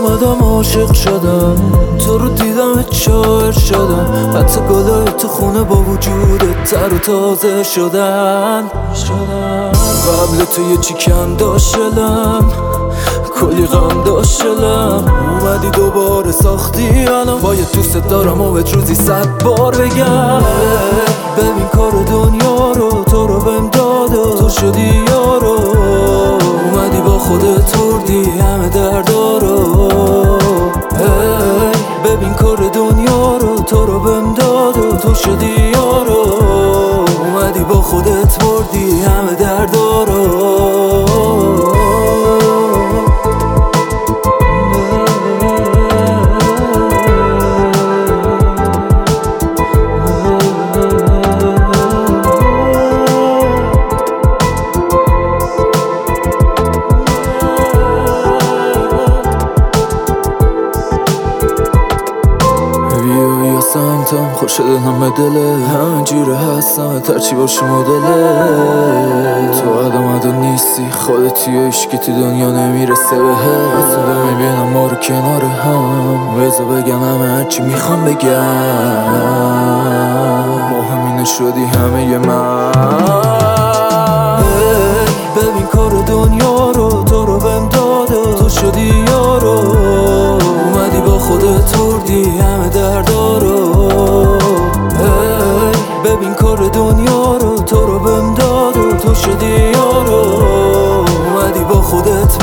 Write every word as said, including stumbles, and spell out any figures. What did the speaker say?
اومدم عاشق شدم، تو رو دیدم شاعر شدم، حتی گلای تو خونه با وجودت تر و تازه شدن قبل تو یه چی کم داشتم، کلی غم داشتم، اومدی دوباره ساختی الان باید دوست دارم و بهت روزی صد بار بگم. ببین کار دنیا رو تو رو بهم داد و تو شدی یارو، اومدی با خودت بردی همه دردا رو. ببین کار دنیا رو تو رو بهم داد و تو شدی یارو، اومدی با خودت بردی همه دردا رو. سمتم خوش دلم به دله، همینجوره هستم ترچی باشه مدله. تو آدم آدم نیستی خودتی و عشقی تو دنیا نمیرسه به هست. میبینم ما رو کنار هم، بذار بگم همه هرچی میخوام بگم، ما همینه شدی همه ی من. ببین کار دنیا رو تو رو بهم داد و تو شدی یارو، اومدی با خودت بردی همه دردا رو. ببین کار دنیا رو تو رو بهم داد و تو شدی یارو، اومدی با خودت